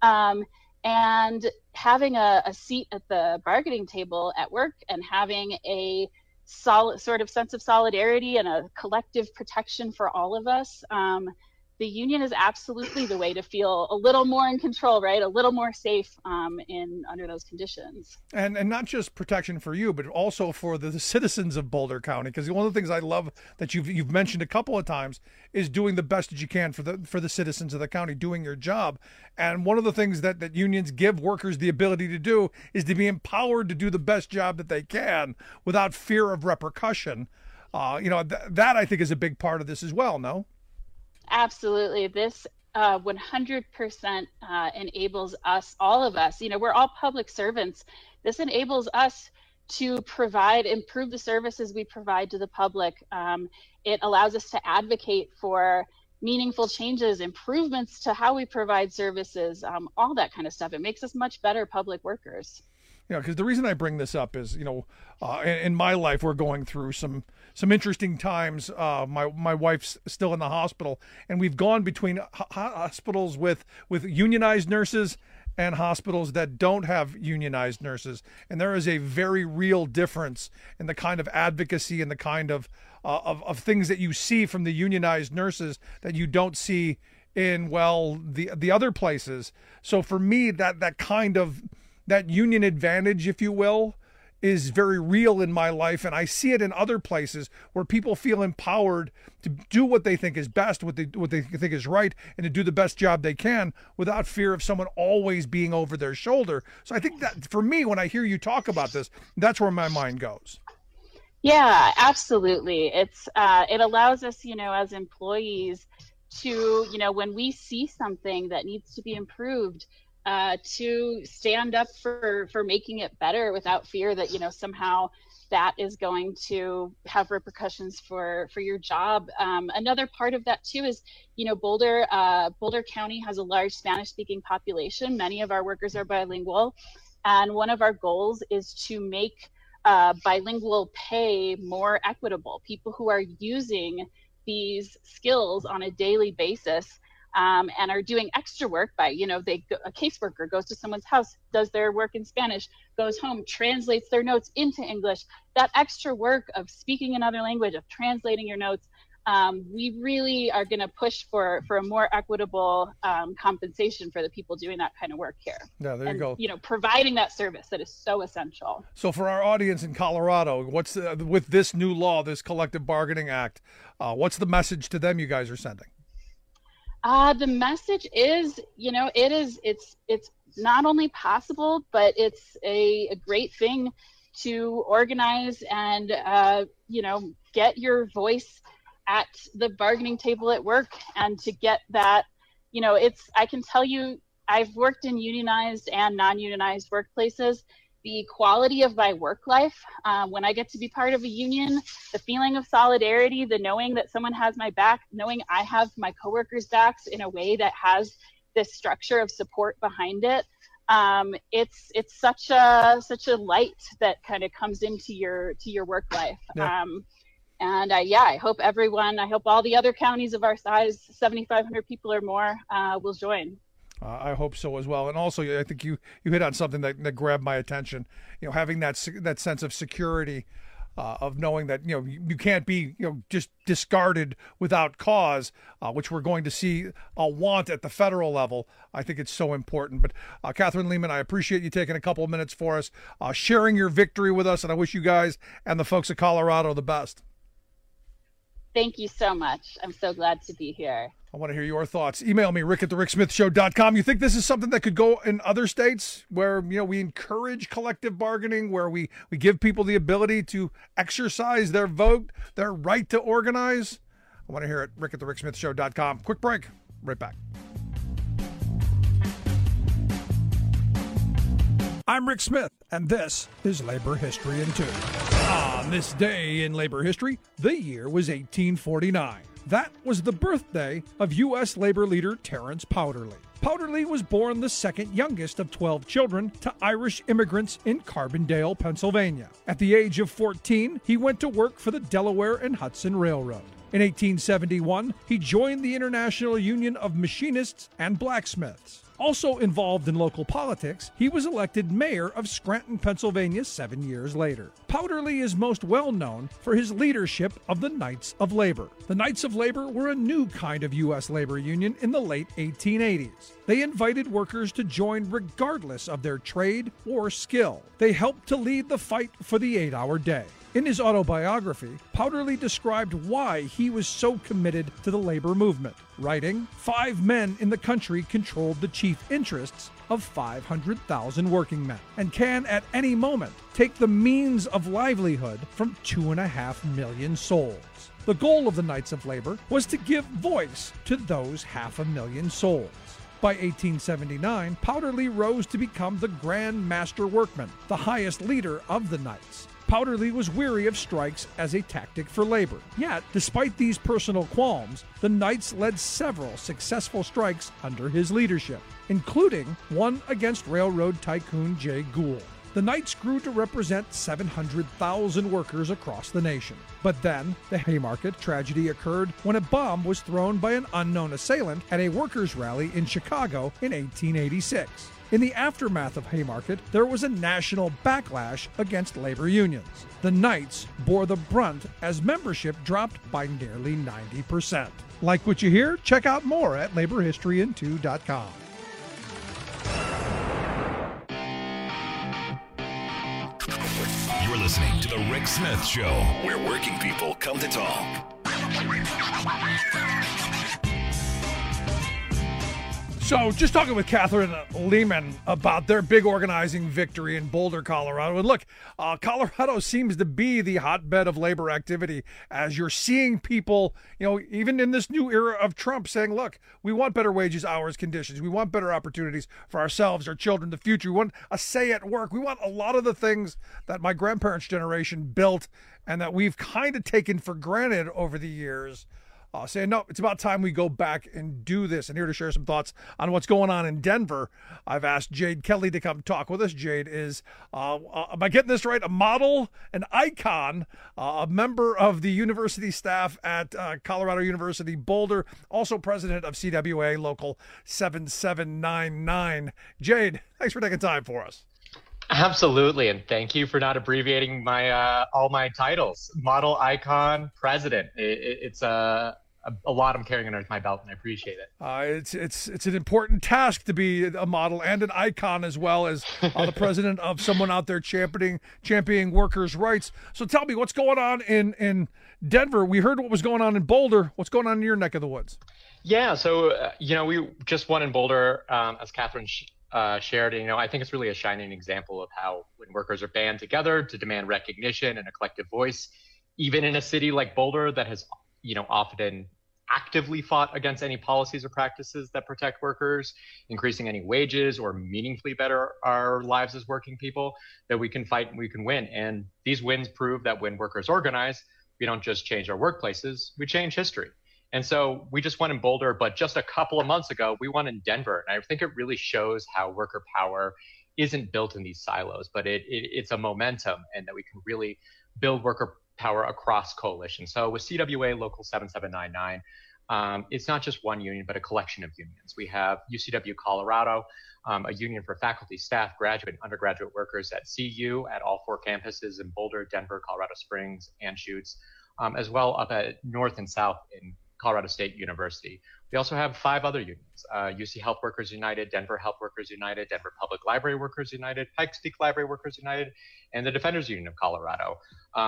And having a seat at the bargaining table at work and having a solid sort of sense of solidarity and a collective protection for all of us, the union is absolutely the way to feel a little more in control, right? A little more safe under those conditions. And not just protection for you, but also for the citizens of Boulder County. Because one of the things I love that you've mentioned a couple of times is doing the best that you can for the citizens of the county, doing your job. And one of the things that unions give workers the ability to do is to be empowered to do the best job that they can without fear of repercussion. That I think is a big part of this as well, no? Absolutely. This 100% enables us, all of us, we're all public servants. This enables us to improve the services we provide to the public. It allows us to advocate for meaningful changes, improvements to how we provide services, all that kind of stuff. It makes us much better public workers. Because the reason I bring this up is, in my life, we're going through some interesting times. My wife's still in the hospital, and we've gone between hospitals with unionized nurses and hospitals that don't have unionized nurses. And there is a very real difference in the kind of advocacy and the kind of things that you see from the unionized nurses that you don't see in, the other places. So for me, that union advantage, if you will, is very real in my life, and I see it in other places where people feel empowered to do what they think is best, what they think is right, and to do the best job they can without fear of someone always being over their shoulder. So I think that for me, when I hear you talk about this, that's where my mind goes. Yeah, absolutely. It allows us, as employees to, when we see something that needs to be improved, to stand up for making it better without fear that, somehow that is going to have repercussions for your job. Another part of that too is, Boulder County has a large Spanish-speaking population. Many of our workers are bilingual, and one of our goals is to make bilingual pay more equitable. People who are using these skills on a daily basis and are doing extra work by, a caseworker goes to someone's house, does their work in Spanish, goes home, translates their notes into English. That extra work of speaking another language, of translating your notes, we really are going to push for a more equitable compensation for the people doing that kind of work here. Yeah, there you go. Providing that service that is so essential. So for our audience in Colorado, with this new law, this Collective Bargaining Act, what's the message to them you guys are sending? The message is, it's not only possible, but it's a great thing to organize and, get your voice at the bargaining table at work, and to get that, I can tell you, I've worked in unionized and non-unionized workplaces. The quality of my work life, when I get to be part of a union, the feeling of solidarity, the knowing that someone has my back, knowing I have my coworkers' backs in a way that has this structure of support behind it. It's such a light that kind of comes into your work life. Yeah. I hope I hope all the other counties of our size, 7,500 people or more, will join. I hope so as well. And also, I think you hit on something that grabbed my attention. Having that sense of security, of knowing that you can't be just discarded without cause, which we're going to see a want at the federal level. I think it's so important. But Catherine Lehman, I appreciate you taking a couple of minutes for us, sharing your victory with us, and I wish you guys and the folks of Colorado the best. Thank you so much. I'm so glad to be here. I want to hear your thoughts. Email me, rick@thericksmithshow.com. You think this is something that could go in other states where, we encourage collective bargaining, where we give people the ability to exercise their vote, their right to organize? I want to hear it, rick@thericksmithshow.com. Quick break. Right back. I'm Rick Smith, and this is Labor History in 2. On this day in labor history, the year was 1849. That was the birthday of U.S. labor leader Terence Powderly. Powderly was born the second youngest of 12 children to Irish immigrants in Carbondale, Pennsylvania. At the age of 14, he went to work for the Delaware and Hudson Railroad. In 1871, he joined the International Union of Machinists and Blacksmiths. Also involved in local politics, he was elected mayor of Scranton, Pennsylvania 7 years later. Powderly is most well known for his leadership of the Knights of Labor. The Knights of Labor were a new kind of U.S. labor union in the late 1880s. They invited workers to join regardless of their trade or skill. They helped to lead the fight for the 8-hour day. In his autobiography, Powderly described why he was so committed to the labor movement, writing, 5 men in the country controlled the chief interests of 500,000 working men, and can at any moment take the means of livelihood from 2.5 million souls. The goal of the Knights of Labor was to give voice to those 500,000 souls. By 1879, Powderly rose to become the Grand Master Workman, the highest leader of the Knights. Powderly was weary of strikes as a tactic for labor. Yet, despite these personal qualms, the Knights led several successful strikes under his leadership, including one against railroad tycoon Jay Gould. The Knights grew to represent 700,000 workers across the nation. But then, the Haymarket tragedy occurred when a bomb was thrown by an unknown assailant at a workers' rally in Chicago in 1886. In the aftermath of Haymarket, there was a national backlash against labor unions. The Knights bore the brunt as membership dropped by nearly 90%. Like what you hear? Check out more at laborhistoryin2.com. You're listening to The Rick Smith Show, where working people come to talk. So just talking with Catherine Lehman about their big organizing victory in Boulder, Colorado. And look, Colorado seems to be the hotbed of labor activity as you're seeing people, even in this new era of Trump saying, look, we want better wages, hours, conditions. We want better opportunities for ourselves, our children, the future. We want a say at work. We want a lot of the things that my grandparents' generation built and that we've kind of taken for granted over the years. Saying, no, it's about time we go back and do this. And here to share some thoughts on what's going on in Denver, I've asked Jade Kelly to come talk with us. Jade is, am I getting this right, a model, an icon, a member of the university staff at Colorado University Boulder, also president of CWA Local 7799. Jade, thanks for taking time for us. Absolutely, and thank you for not abbreviating my all my titles. Model, icon, president. It's a lot I'm carrying under my belt, and I appreciate it. It's an important task to be a model and an icon as well as the president of someone out there championing workers' rights. So tell me, what's going on in Denver? We heard what was going on in Boulder. What's going on in your neck of the woods? Yeah, so we just won in Boulder, as Catherine shared. I think it's really a shining example of how when workers are band together to demand recognition and a collective voice, even in a city like Boulder that has often actively fought against any policies or practices that protect workers, increasing any wages or meaningfully better our lives as working people, that we can fight and we can win. And these wins prove that when workers organize, we don't just change our workplaces, we change history. And so we just won in Boulder, but just a couple of months ago, we won in Denver. And I think it really shows how worker power isn't built in these silos, but it's a momentum, and that we can really build worker power across coalitions. So with CWA Local 7799, it's not just one union, but a collection of unions. We have UCW Colorado, a union for faculty, staff, graduate, and undergraduate workers at CU at all 4 campuses in Boulder, Denver, Colorado Springs, Anschutz, as well up at North and South in Colorado State University. We also have 5 other unions, UC Health Workers United, Denver Health Workers United, Denver Public Library Workers United, Pikes Peak Library Workers United, and the Defenders Union of Colorado.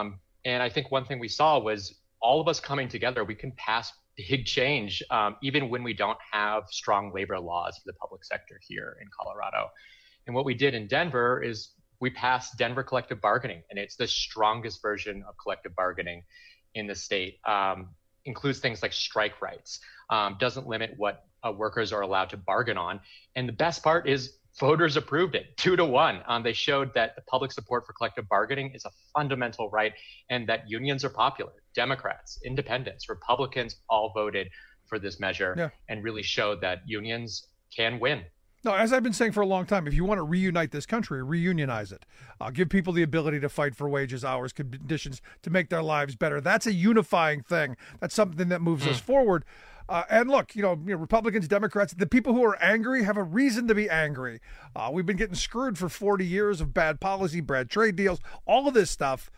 And I think one thing we saw was all of us coming together, we can pass big change, even when we don't have strong labor laws for the public sector here in Colorado. And what we did in Denver is we passed Denver collective bargaining, and it's the strongest version of collective bargaining in the state. Includes things like strike rights, doesn't limit what workers are allowed to bargain on. And the best part is voters approved it 2-1. They showed that the public support for collective bargaining is a fundamental right, and that unions are popular. Democrats, independents, Republicans all voted for this measure, and really showed that unions can win. No, as I've been saying for a long time, if you want to reunite this country, reunionize it. Give people the ability to fight for wages, hours, conditions to make their lives better. That's a unifying thing. That's something that moves us forward. And look, Republicans, Democrats, the people who are angry have a reason to be angry. We've been getting screwed for 40 years of bad policy, bad trade deals, all of this stuff.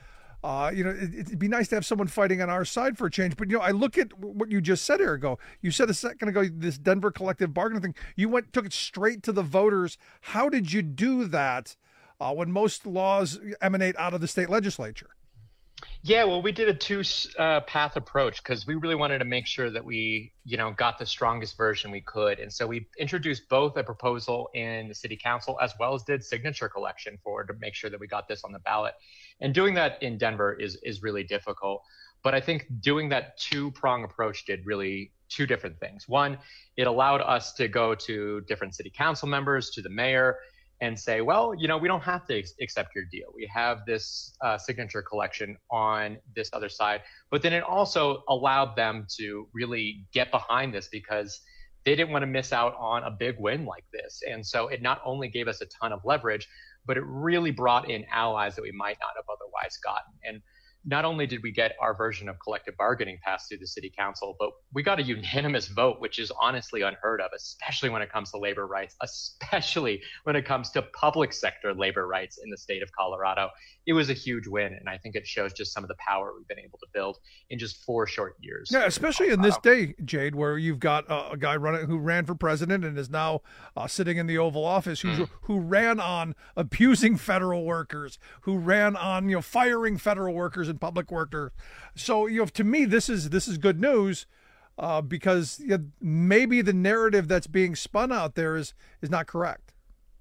It'd be nice to have someone fighting on our side for a change. But, I look at what you just said here ago. You said a second ago, this Denver collective bargaining thing, you took it straight to the voters. How did you do that when most laws emanate out of the state legislature? Yeah, well, we did a 2-path approach because we really wanted to make sure that we, got the strongest version we could. And so we introduced both a proposal in the city council as well as did signature collection to make sure that we got this on the ballot. And doing that in Denver is really difficult. But I think doing that 2-prong approach did really 2 different things. One, it allowed us to go to different city council members, to the mayor, and say, well, we don't have to accept your deal. We have this signature collection on this other side. But then it also allowed them to really get behind this because they didn't want to miss out on a big win like this. And so it not only gave us a ton of leverage, but it really brought in allies that we might not have otherwise gotten. And not only did we get our version of collective bargaining passed through the city council, but we got a unanimous vote, which is honestly unheard of, especially when it comes to labor rights, especially when it comes to public sector labor rights in the state of Colorado. It was a huge win, and I think it shows just some of the power we've been able to build in just 4 short years. Yeah, especially in this day, Jade, where you've got a guy who ran for president and is now sitting in the Oval Office, who ran on abusing federal workers, who ran on firing federal workers and public workers. So to me, this is good news. because maybe the narrative that's being spun out there is not correct.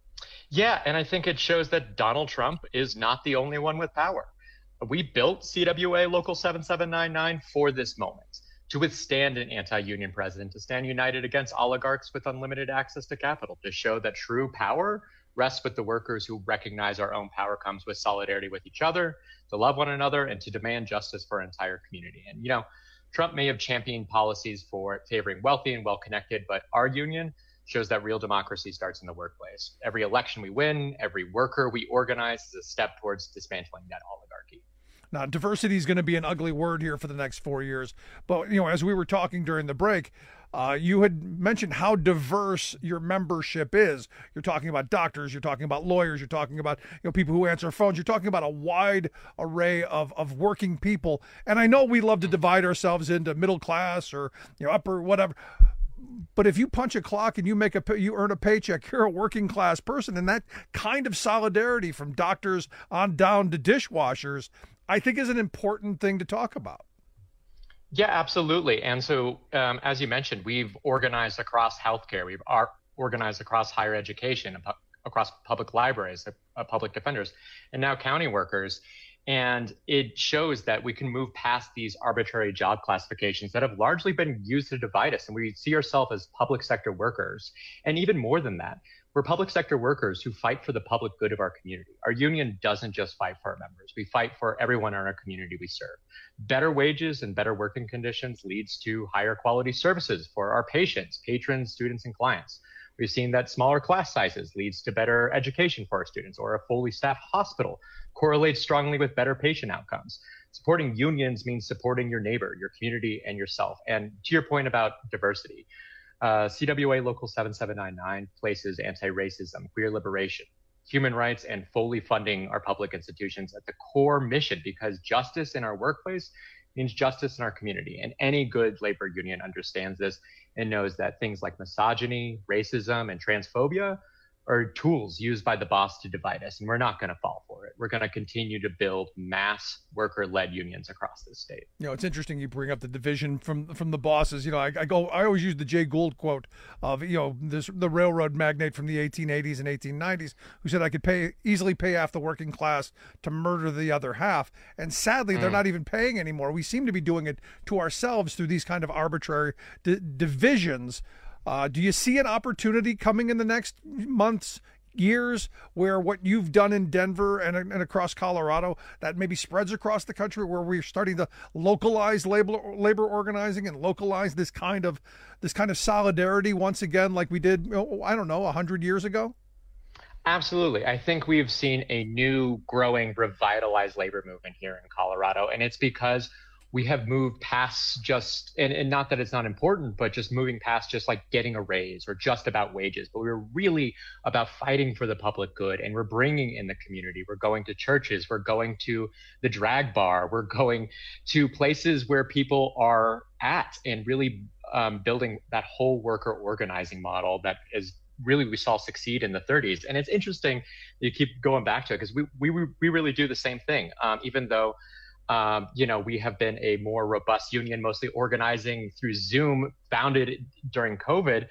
Yeah, and I think it shows that Donald Trump is not the only one with power. We built CWA Local 7799 for this moment, to withstand an anti-union president, to stand united against oligarchs with unlimited access to capital, to show that true power rests with the workers who recognize our own power comes with solidarity with each other, to love one another, and to demand justice for our entire community. And, Trump may have championed policies for favoring wealthy and well-connected, but our union shows that real democracy starts in the workplace. Every election we win, every worker we organize is a step towards dismantling that oligarchy. Now, diversity is going to be an ugly word here for the next 4 years. But, as we were talking during the break, you had mentioned how diverse your membership is. You're talking about doctors, you're talking about lawyers, you're talking about people who answer phones. You're talking about a wide array of working people. And I know we love to divide ourselves into middle class or upper whatever. But if you punch a clock and you earn a paycheck, you're a working class person. And that kind of solidarity from doctors on down to dishwashers, I think, is an important thing to talk about. Yeah, absolutely. And so, as you mentioned, we've organized across healthcare, we've organized across higher education, across public libraries, public defenders, and now county workers. And it shows that we can move past these arbitrary job classifications that have largely been used to divide us. And we see ourselves as public sector workers. And even more than that, we're public sector workers who fight for the public good of our community. Our union doesn't just fight for our members. We fight for everyone in our community we serve. Better wages and better working conditions leads to higher quality services for our patients, patrons, students, and clients. We've seen that smaller class sizes leads to better education for our students, or a fully staffed hospital correlates strongly with better patient outcomes. Supporting unions means supporting your neighbor, your community, and yourself. And to your point about diversity, CWA Local 7799 places anti-racism, queer liberation, human rights, and fully funding our public institutions at the core mission, because justice in our workplace means justice in our community. And any good labor union understands this and knows that things like misogyny, racism, and transphobia are tools used by the boss to divide us, and we're not going to fall for it. We're going to continue to build mass worker-led unions across this state. It's interesting you bring up the division from the bosses. I always use the Jay Gould quote of the railroad magnate from the 1880s and 1890s who said I could easily pay half the working class to murder the other half, and sadly they're not even paying anymore. We seem to be doing it to ourselves through these kind of arbitrary divisions. Do you see an opportunity coming in the next months, years, where what you've done in Denver and across Colorado, that maybe spreads across the country, where we're starting to localize labor organizing and localize this kind of solidarity once again, like we did, 100 years ago? Absolutely. I think we've seen a new, growing, revitalized labor movement here in Colorado, and it's because we have moved past just, and not that it's not important, but just moving past just like getting a raise or just about wages. But we're really about fighting for the public good, and we're bringing in the community. We're going to churches. We're going to the drag bar. We're going to places where people are at, and really building that whole worker organizing model that is really we saw succeed in the 30s. And it's interesting you keep going back to it, because we really do the same thing, even though we have been a more robust union, mostly organizing through Zoom, founded during COVID.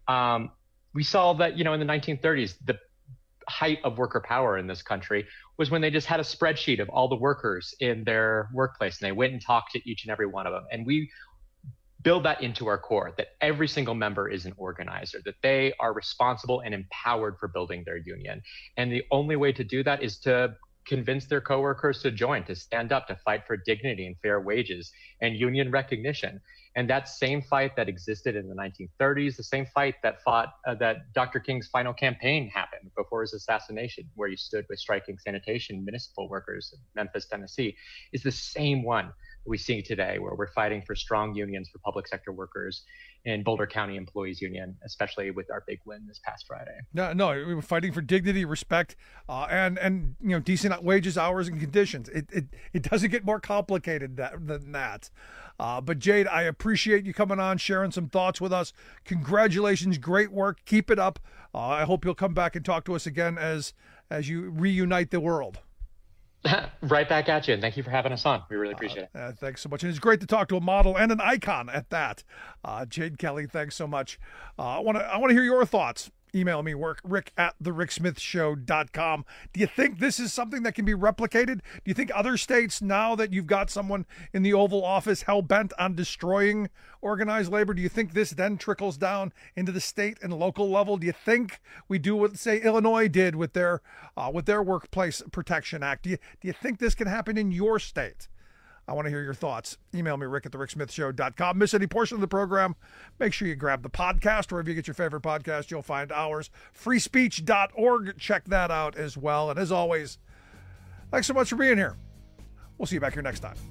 We saw that, in the 1930s, the height of worker power in this country was when they just had a spreadsheet of all the workers in their workplace, and they went and talked to each and every one of them. And we build that into our core, that every single member is an organizer, that they are responsible and empowered for building their union. And the only way to do that is to convince their coworkers to join, to stand up, to fight for dignity and fair wages and union recognition. And that same fight that existed in the 1930s, the same fight that fought that Dr. King's final campaign happened before his assassination, where he stood with striking sanitation municipal workers in Memphis, Tennessee, is the same one we see today, where we're fighting for strong unions for public sector workers in Boulder County Employees Union, especially with our big win this past Friday. No, we were fighting for dignity, respect, and decent wages, hours, and conditions. It doesn't get more complicated than that. But Jade, I appreciate you coming on, sharing some thoughts with us. Congratulations, great work. Keep it up. I hope you'll come back and talk to us again as you reunite the world. Right back at you, and thank you for having us on. We really appreciate it. Thanks so much. And it's great to talk to a model and an icon at that. Jade Kelly, thanks so much. I want to hear your thoughts. Email me, rick@thericksmithshow.com. Do you think this is something that can be replicated? Do you think other states, now that you've got someone in the Oval Office hell-bent on destroying organized labor, do you think this then trickles down into the state and local level? Do you think we do what, say, Illinois did with their Workplace Protection Act? Do you think this can happen in your state? I want to hear your thoughts. Email me, rick@thericksmithshow.com. Miss any portion of the program, make sure you grab the podcast. Wherever you get your favorite podcast, you'll find ours. freespeech.org. Check that out as well. And as always, thanks so much for being here. We'll see you back here next time.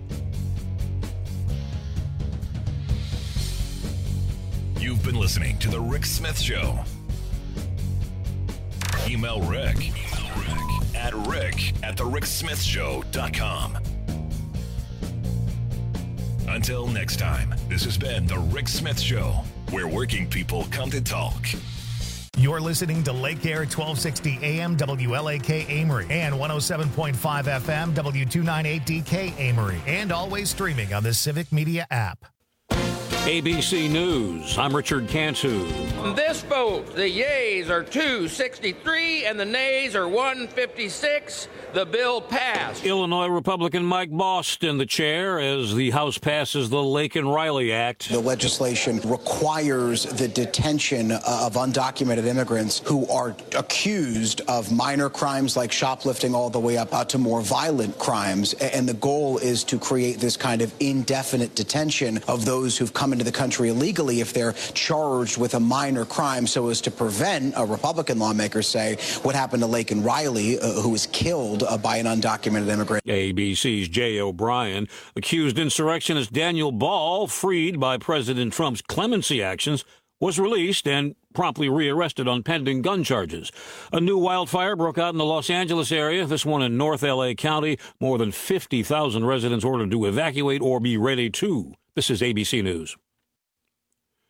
You've been listening to The Rick Smith Show. Email Rick at rick@thericksmithshow.com. Until next time, this has been The Rick Smith Show, where working people come to talk. You're listening to Lake Air 1260 AM WLAK Amory and 107.5 FM W298DK Amory, and always streaming on the Civic Media app. ABC News, I'm Richard Cantu. This vote, the yeas are 263 and the nays are 156. The bill passed. Illinois Republican Mike Boston, the chair, as the House passes the Laken-Riley Act. The legislation requires the detention of undocumented immigrants who are accused of minor crimes like shoplifting all the way up to more violent crimes. And the goal is to create this kind of indefinite detention of those who've come into the country illegally if they're charged with a minor crime, so as to prevent, Republican lawmakers say, what happened to Laken-Riley, who was killed by an undocumented immigrant. ABC's Jay O'Brien. Accused insurrectionist Daniel Ball, freed by President Trump's clemency actions, was released and promptly rearrested on pending gun charges. A new wildfire broke out in the Los Angeles area, this one in North L.A. County. More than 50,000 residents ordered to evacuate or be ready to. This is ABC News.